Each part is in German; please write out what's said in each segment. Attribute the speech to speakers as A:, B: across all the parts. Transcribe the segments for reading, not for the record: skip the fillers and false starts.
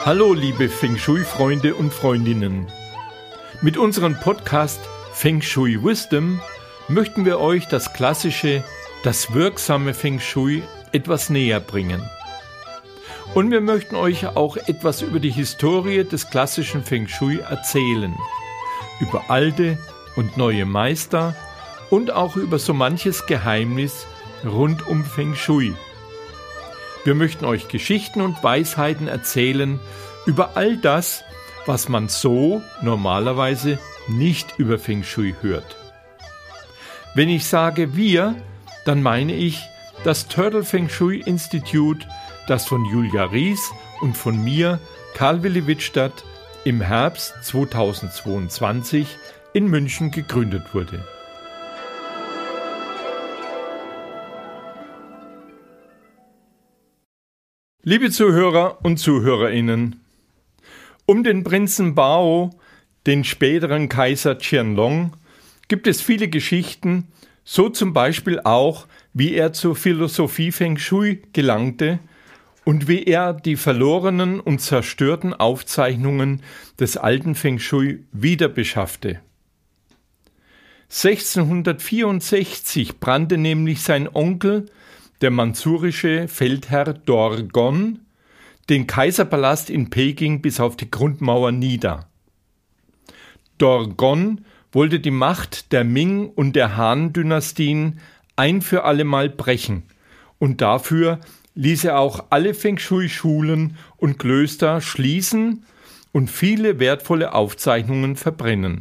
A: Hallo liebe Feng Shui-Freunde und Freundinnen. Mit unserem Podcast Feng Shui Wisdom möchten wir euch das klassische, das wirksame Feng Shui etwas näher bringen. Und wir möchten euch auch etwas über die Historie des klassischen Feng Shui erzählen, über alte und neue Meister und auch über so manches Geheimnis rund um Feng Shui. Wir möchten euch Geschichten und Weisheiten erzählen über all das, was man so normalerweise nicht über Feng Shui hört. Wenn ich sage wir, dann meine ich das Turtle Feng Shui Institute, das von Julia Ries und von mir, Karl Willi Wittstadt, im Herbst 2022 in München gegründet wurde. Liebe Zuhörer und Zuhörerinnen, um den Prinzen Bao, den späteren Kaiser Qianlong, gibt es viele Geschichten, so zum Beispiel auch, wie er zur Philosophie Feng Shui gelangte und wie er die verlorenen und zerstörten Aufzeichnungen des alten Feng Shui wieder beschaffte. 1664 brannte nämlich sein Onkel, der manchurische Feldherr Dorgon, den Kaiserpalast in Peking bis auf die Grundmauer nieder. Dorgon wollte die Macht der Ming- und der Han-Dynastien ein für allemal brechen und dafür ließ er auch alle Feng Shui-Schulen und Klöster schließen und viele wertvolle Aufzeichnungen verbrennen.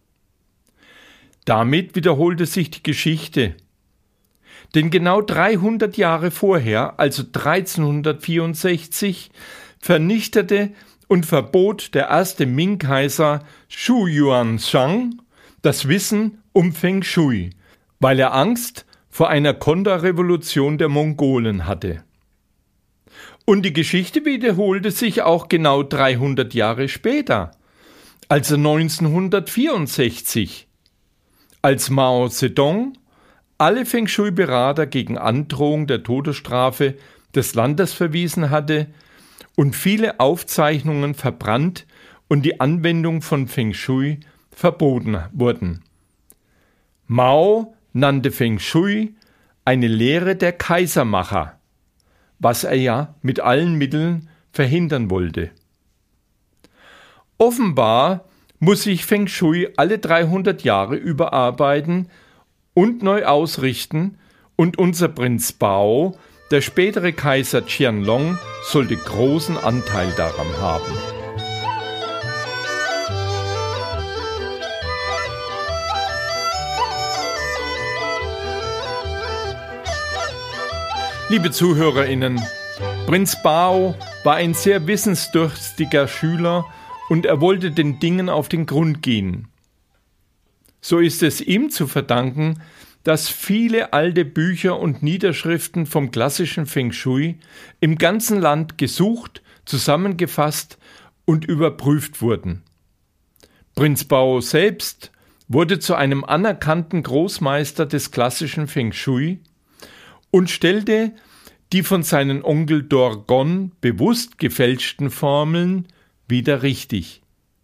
A: Damit wiederholte sich die Geschichte. Denn genau 300 Jahre vorher, also 1364, vernichtete und verbot der erste Ming-Kaiser Shu Yuanzhang das Wissen um Feng Shui, weil er Angst vor einer Konterrevolution der Mongolen hatte. Und die Geschichte wiederholte sich auch genau 300 Jahre später, also 1964, als Mao Zedong alle Feng Shui-Berater gegen Androhung der Todesstrafe des Landes verwiesen hatte und viele Aufzeichnungen verbrannt und die Anwendung von Feng Shui verboten wurden. Mao nannte Feng Shui eine Lehre der Kaisermacher, was er ja mit allen Mitteln verhindern wollte. Offenbar muss sich Feng Shui alle 300 Jahre überarbeiten und neu ausrichten, und unser Prinz Bao, der spätere Kaiser Qianlong, sollte großen Anteil daran haben. Liebe ZuhörerInnen, Prinz Bao war ein sehr wissensdurstiger Schüler und er wollte den Dingen auf den Grund gehen. So ist es ihm zu verdanken, dass viele alte Bücher und Niederschriften vom klassischen Feng Shui im ganzen Land gesucht, zusammengefasst und überprüft wurden. Prinz Bao selbst wurde zu einem anerkannten Großmeister des klassischen Feng Shui und stellte die von seinem Onkel Dorgon bewusst gefälschten Formeln wieder richtig.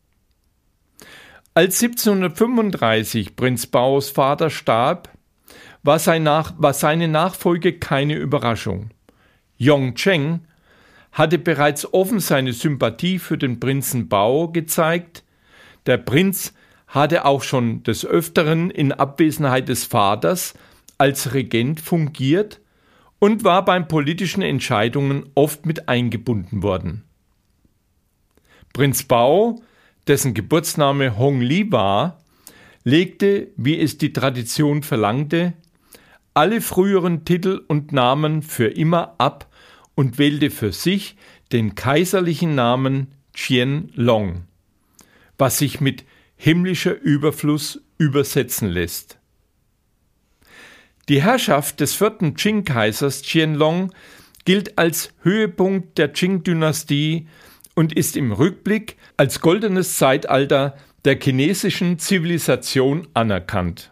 A: Als 1735 Prinz Baos Vater starb, war seine Nachfolge keine Überraschung. Yongzheng hatte bereits offen seine Sympathie für den Prinzen Bao gezeigt. Der Prinz hatte auch schon des Öfteren in Abwesenheit des Vaters als Regent fungiert und war bei politischen Entscheidungen oft mit eingebunden worden. Prinz Bao, dessen Geburtsname Hong Li war, legte, wie es die Tradition verlangte, alle früheren Titel und Namen für immer ab und wählte für sich den kaiserlichen Namen Qianlong, was sich mit himmlischer Überfluss übersetzen lässt. Die Herrschaft des 4. Qing-Kaisers Qianlong gilt als Höhepunkt der Qing-Dynastie und ist im Rückblick als goldenes Zeitalter der chinesischen Zivilisation anerkannt.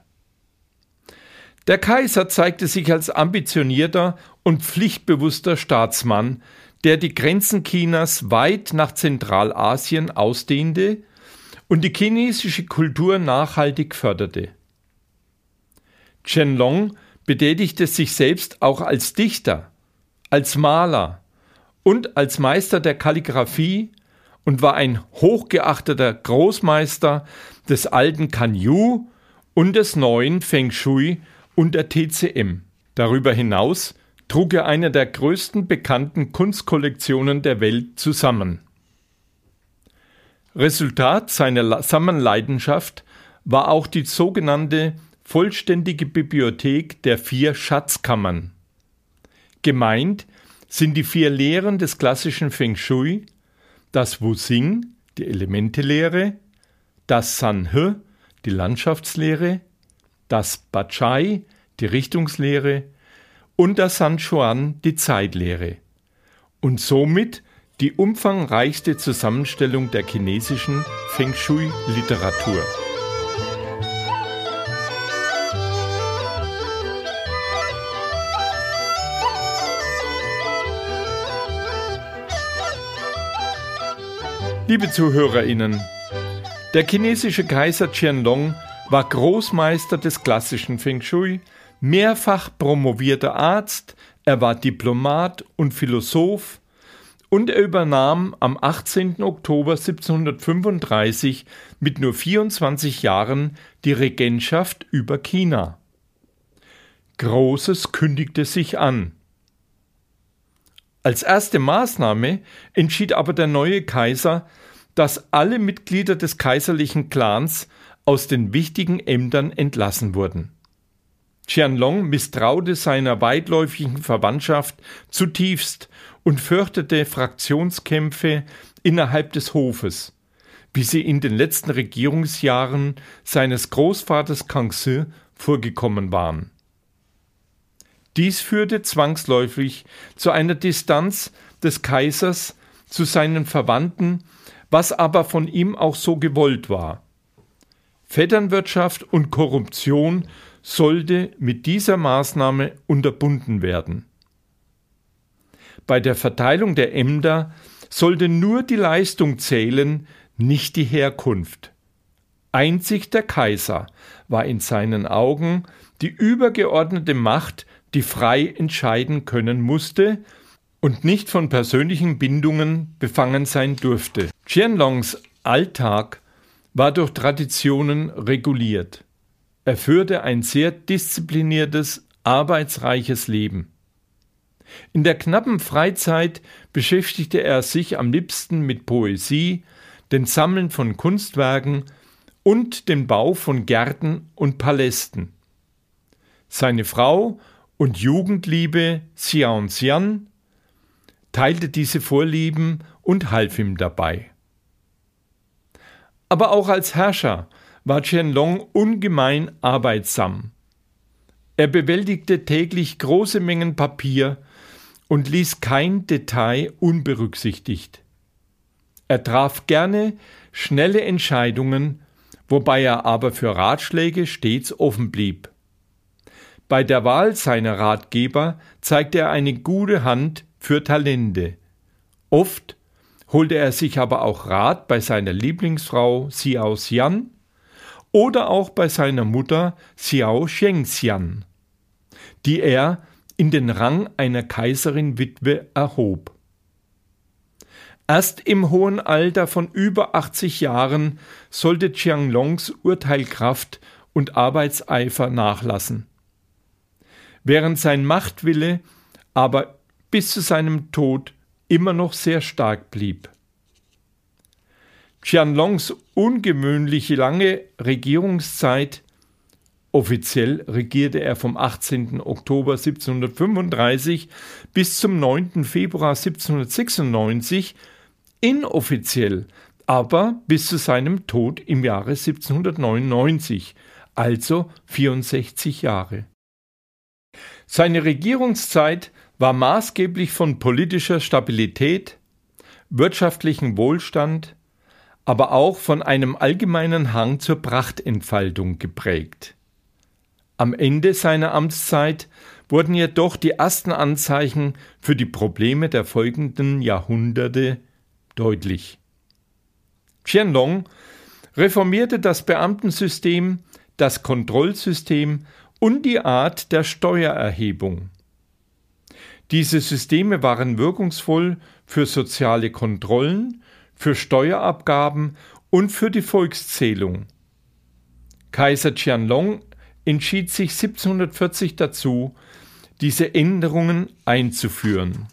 A: Der Kaiser zeigte sich als ambitionierter und pflichtbewusster Staatsmann, der die Grenzen Chinas weit nach Zentralasien ausdehnte und die chinesische Kultur nachhaltig förderte. Qianlong betätigte sich selbst auch als Dichter, als Maler und als Meister der Kalligraphie und war ein hochgeachteter Großmeister des alten Kanyu und des neuen Feng Shui und der TCM. Darüber hinaus trug er eine der größten bekannten Kunstkollektionen der Welt zusammen. Resultat seiner Sammelleidenschaft war auch die sogenannte vollständige Bibliothek der 4 Schatzkammern. Gemeint sind die 4 Lehren des klassischen Feng Shui, das Wuxing, die Elementelehre, das Sanhe, die Landschaftslehre, das Bachai, die Richtungslehre und das Sanchuan, die Zeitlehre, und somit die umfangreichste Zusammenstellung der chinesischen Feng Shui-Literatur. Liebe ZuhörerInnen, der chinesische Kaiser Qianlong war Großmeister des klassischen Feng Shui, mehrfach promovierter Arzt, er war Diplomat und Philosoph und er übernahm am 18. Oktober 1735 mit nur 24 Jahren die Regentschaft über China. Großes kündigte sich an. Als erste Maßnahme entschied aber der neue Kaiser, dass alle Mitglieder des kaiserlichen Clans aus den wichtigen Ämtern entlassen wurden. Qianlong misstraute seiner weitläufigen Verwandtschaft zutiefst und fürchtete Fraktionskämpfe innerhalb des Hofes, wie sie in den letzten Regierungsjahren seines Großvaters Kangxi vorgekommen waren. Dies führte zwangsläufig zu einer Distanz des Kaisers zu seinen Verwandten, was aber von ihm auch so gewollt war. Vetternwirtschaft und Korruption sollte mit dieser Maßnahme unterbunden werden. Bei der Verteilung der Ämter sollte nur die Leistung zählen, nicht die Herkunft. Einzig der Kaiser war in seinen Augen die übergeordnete Macht, die frei entscheiden können musste und nicht von persönlichen Bindungen befangen sein durfte. Qianlongs Alltag war durch Traditionen reguliert. Er führte ein sehr diszipliniertes, arbeitsreiches Leben. In der knappen Freizeit beschäftigte er sich am liebsten mit Poesie, dem Sammeln von Kunstwerken und dem Bau von Gärten und Palästen. Seine Frau und Jugendliebe Xiaoxian teilte diese Vorlieben und half ihm dabei. Aber auch als Herrscher war Qianlong ungemein arbeitsam. Er bewältigte täglich große Mengen Papier und ließ kein Detail unberücksichtigt. Er traf gerne schnelle Entscheidungen, wobei er aber für Ratschläge stets offen blieb. Bei der Wahl seiner Ratgeber zeigte er eine gute Hand für Talente. Oft holte er sich aber auch Rat bei seiner Lieblingsfrau Xiao Xian oder auch bei seiner Mutter Xiao Shengxian, die er in den Rang einer Kaiserin-Witwe erhob. Erst im hohen Alter von über 80 Jahren sollte Qianlongs Urteilskraft und Arbeitseifer nachlassen, während sein Machtwille aber bis zu seinem Tod immer noch sehr stark blieb. Qianlongs ungewöhnliche lange Regierungszeit, offiziell regierte er vom 18. Oktober 1735 bis zum 9. Februar 1796, inoffiziell aber bis zu seinem Tod im Jahre 1799, also 64 Jahre. Seine Regierungszeit war maßgeblich von politischer Stabilität, wirtschaftlichem Wohlstand, aber auch von einem allgemeinen Hang zur Prachtentfaltung geprägt. Am Ende seiner Amtszeit wurden jedoch die ersten Anzeichen für die Probleme der folgenden Jahrhunderte deutlich. Qianlong reformierte das Beamtensystem, das Kontrollsystem und die Art der Steuererhebung. Diese Systeme waren wirkungsvoll für soziale Kontrollen, für Steuerabgaben und für die Volkszählung. Kaiser Qianlong entschied sich 1740 dazu, diese Änderungen einzuführen.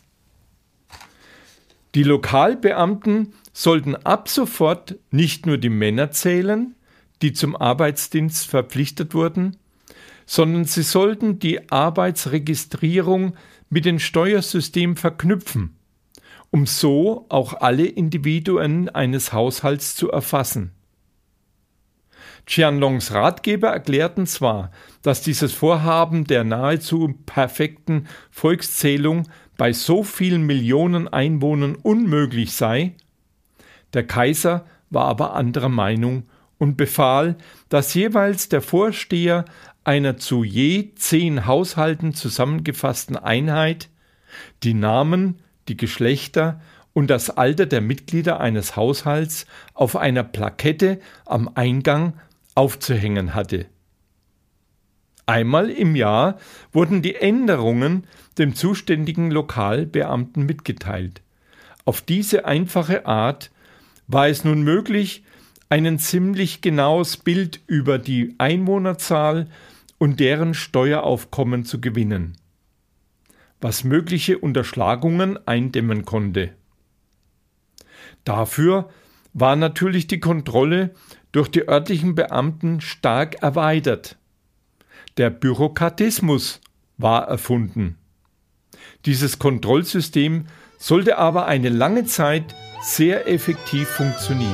A: Die Lokalbeamten sollten ab sofort nicht nur die Männer zählen, die zum Arbeitsdienst verpflichtet wurden, sondern sie sollten die Arbeitsregistrierung mit dem Steuersystem verknüpfen, um so auch alle Individuen eines Haushalts zu erfassen. Qianlongs Ratgeber erklärten zwar, dass dieses Vorhaben der nahezu perfekten Volkszählung bei so vielen Millionen Einwohnern unmöglich sei, der Kaiser war aber anderer Meinung und befahl, dass jeweils der Vorsteher einer zu je 10 Haushalten zusammengefassten Einheit die Namen, die Geschlechter und das Alter der Mitglieder eines Haushalts auf einer Plakette am Eingang aufzuhängen hatte. Einmal im Jahr wurden die Änderungen dem zuständigen Lokalbeamten mitgeteilt. Auf diese einfache Art war es nun möglich, ein ziemlich genaues Bild über die Einwohnerzahl und deren Steueraufkommen zu gewinnen, was mögliche Unterschlagungen eindämmen konnte. Dafür war natürlich die Kontrolle durch die örtlichen Beamten stark erweitert. Der Bürokratismus war erfunden. Dieses Kontrollsystem sollte aber eine lange Zeit sehr effektiv funktionieren.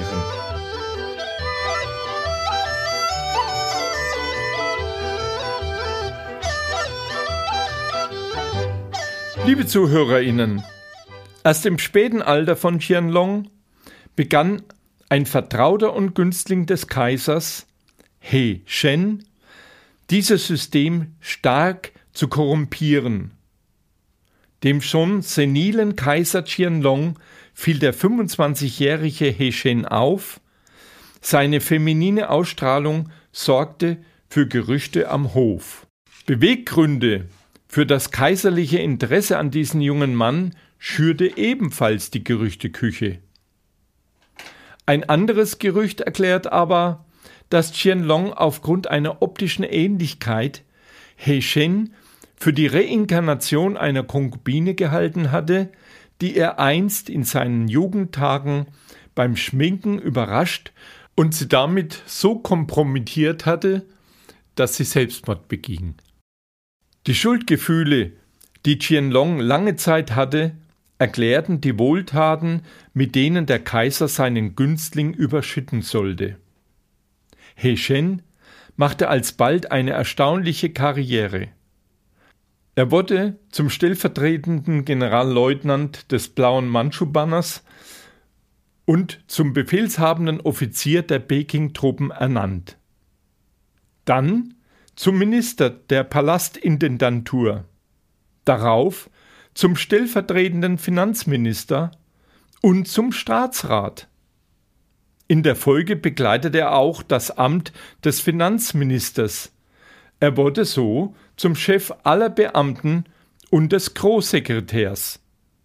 A: Liebe ZuhörerInnen, erst im späten Alter von Qianlong begann ein Vertrauter und Günstling des Kaisers, He Shen, dieses System stark zu korrumpieren. Dem schon senilen Kaiser Qianlong fiel der 25-jährige He Shen auf, seine feminine Ausstrahlung sorgte für Gerüchte am Hof. Beweggründe für das kaiserliche Interesse an diesem jungen Mann schürte ebenfalls die Gerüchteküche. Ein anderes Gerücht erklärt aber, dass Qianlong aufgrund einer optischen Ähnlichkeit He Shen für die Reinkarnation einer Konkubine gehalten hatte, die er einst in seinen Jugendtagen beim Schminken überrascht und sie damit so kompromittiert hatte, dass sie Selbstmord beging. Die Schuldgefühle, die Qianlong lange Zeit hatte, erklärten die Wohltaten, mit denen der Kaiser seinen Günstling überschütten sollte. He Shen machte alsbald eine erstaunliche Karriere. Er wurde zum stellvertretenden Generalleutnant des Blauen Mandschu-Banners und zum befehlshabenden Offizier der Peking-Truppen ernannt. Dann zum Minister der Palastintendantur, darauf zum stellvertretenden Finanzminister und zum Staatsrat. In der Folge bekleidete er auch das Amt des Finanzministers. Er wurde so zum Chef aller Beamten und des Großsekretärs.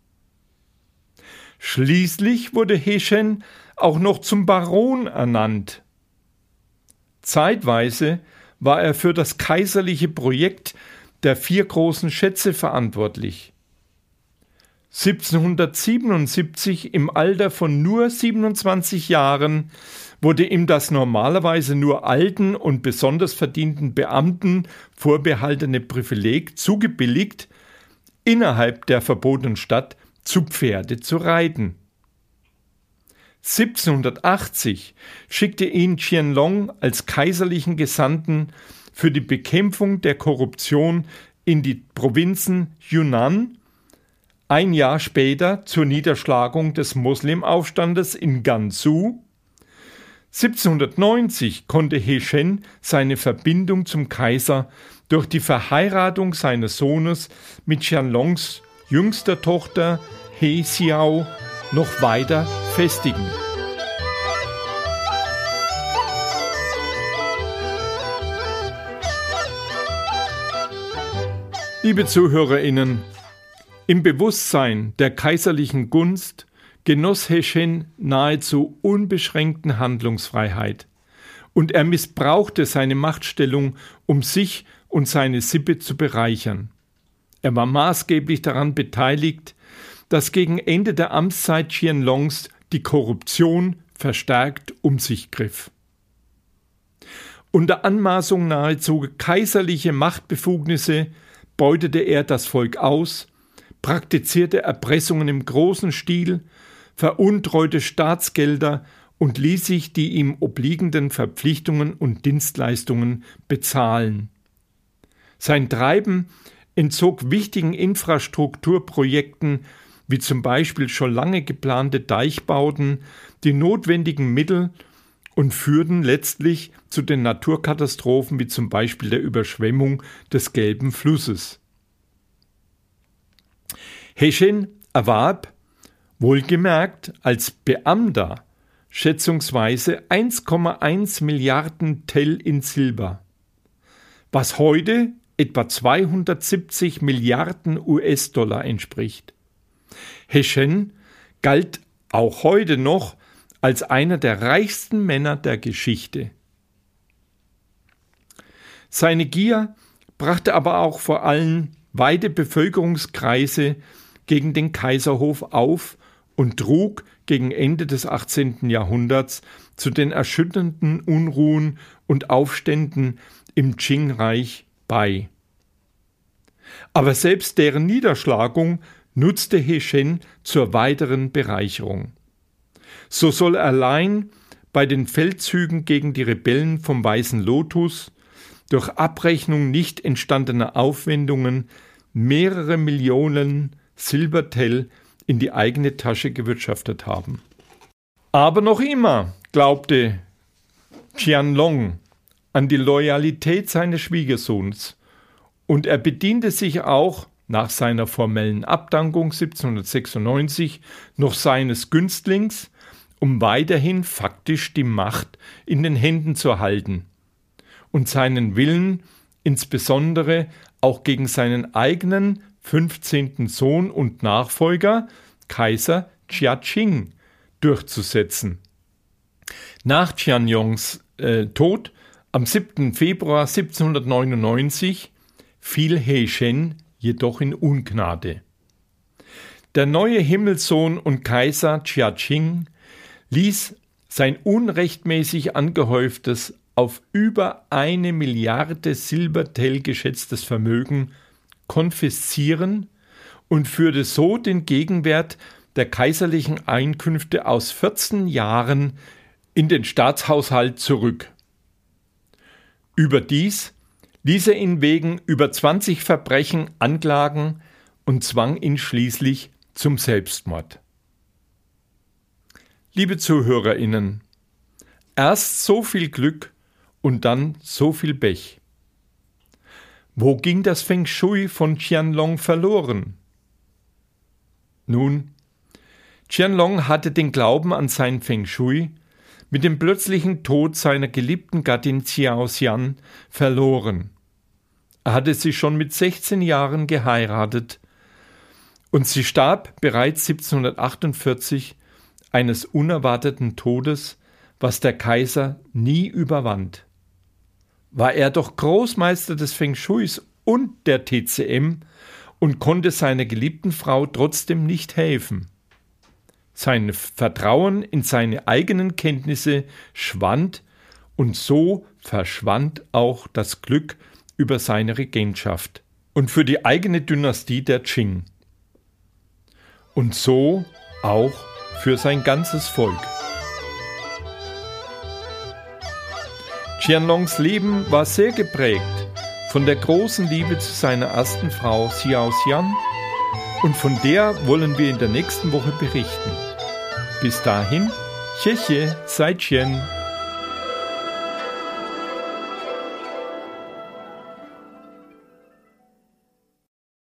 A: Schließlich wurde He Shen auch noch zum Baron ernannt. Zeitweise war er für das kaiserliche Projekt der 4 großen Schätze verantwortlich. 1777, im Alter von nur 27 Jahren, wurde ihm das normalerweise nur alten und besonders verdienten Beamten vorbehaltene Privileg zugebilligt, innerhalb der verbotenen Stadt zu Pferde zu reiten. 1780 schickte ihn Qianlong als kaiserlichen Gesandten für die Bekämpfung der Korruption in die Provinzen Yunnan, ein Jahr später zur Niederschlagung des Moslemaufstandes in Gansu. 1790 konnte He Shen seine Verbindung zum Kaiser durch die Verheiratung seines Sohnes mit Qianlongs jüngster Tochter He Xiao noch weiter festigen. Liebe ZuhörerInnen, im Bewusstsein der kaiserlichen Gunst genoss He Shen nahezu unbeschränkten Handlungsfreiheit und er missbrauchte seine Machtstellung, um sich und seine Sippe zu bereichern. Er war maßgeblich daran beteiligt, dass gegen Ende der Amtszeit Qianlongs die Korruption verstärkt um sich griff. Unter Anmaßung nahezu kaiserliche Machtbefugnisse beutete er das Volk aus, praktizierte Erpressungen im großen Stil, veruntreute Staatsgelder und ließ sich die ihm obliegenden Verpflichtungen und Dienstleistungen bezahlen. Sein Treiben entzog wichtigen Infrastrukturprojekten, wie zum Beispiel schon lange geplante Deichbauten, die notwendigen Mittel und führten letztlich zu den Naturkatastrophen, wie zum Beispiel der Überschwemmung des Gelben Flusses. He Shen erwarb, wohlgemerkt als Beamter, schätzungsweise 1,1 Milliarden Tel in Silber, was heute etwa 270 Milliarden US-Dollar entspricht. He Shen galt auch heute noch als einer der reichsten Männer der Geschichte. Seine Gier brachte aber auch vor allem weite Bevölkerungskreise gegen den Kaiserhof auf und trug gegen Ende des 18. Jahrhunderts zu den erschütternden Unruhen und Aufständen im Qing-Reich bei. Aber selbst deren Niederschlagung nutzte He Shen zur weiteren Bereicherung. So soll allein bei den Feldzügen gegen die Rebellen vom Weißen Lotus durch Abrechnung nicht entstandener Aufwendungen mehrere Millionen Silbertel in die eigene Tasche gewirtschaftet haben. Aber noch immer glaubte Qianlong an die Loyalität seines Schwiegersohns und er bediente sich auch nach seiner formellen Abdankung 1796 noch seines Günstlings, um weiterhin faktisch die Macht in den Händen zu halten und seinen Willen insbesondere auch gegen seinen eigenen 15. Sohn und Nachfolger, Kaiser Jia-Qing, durchzusetzen. Nach Qianlongs Tod am 7. Februar 1799 fiel He Shen jedoch in Ungnade. Der neue Himmelssohn und Kaiser Jia-Qing ließ sein unrechtmäßig angehäuftes, auf über 1 Milliarde Silbertel geschätztes Vermögen konfiszieren und führte so den Gegenwert der kaiserlichen Einkünfte aus 14 Jahren in den Staatshaushalt zurück. Überdies ließ er ihn wegen über 20 Verbrechen anklagen und zwang ihn schließlich zum Selbstmord. Liebe ZuhörerInnen, erst so viel Glück und dann so viel Pech. Wo ging das Feng Shui von Qianlong verloren? Nun, Qianlong hatte den Glauben an sein Feng Shui mit dem plötzlichen Tod seiner geliebten Gattin Xiao Xian verloren. Er hatte sie schon mit 16 Jahren geheiratet und sie starb bereits 1748 eines unerwarteten Todes, was der Kaiser nie überwand. War er doch Großmeister des Feng Shuis und der TCM und konnte seiner geliebten Frau trotzdem nicht helfen. Sein Vertrauen in seine eigenen Kenntnisse schwand und so verschwand auch das Glück über seine Regentschaft und für die eigene Dynastie der Qing. Und so auch für sein ganzes Volk. Qianlongs Leben war sehr geprägt von der großen Liebe zu seiner ersten Frau Xiao Xian und von der wollen wir in der nächsten Woche berichten. Bis dahin, Xie Xie, Sai Qian.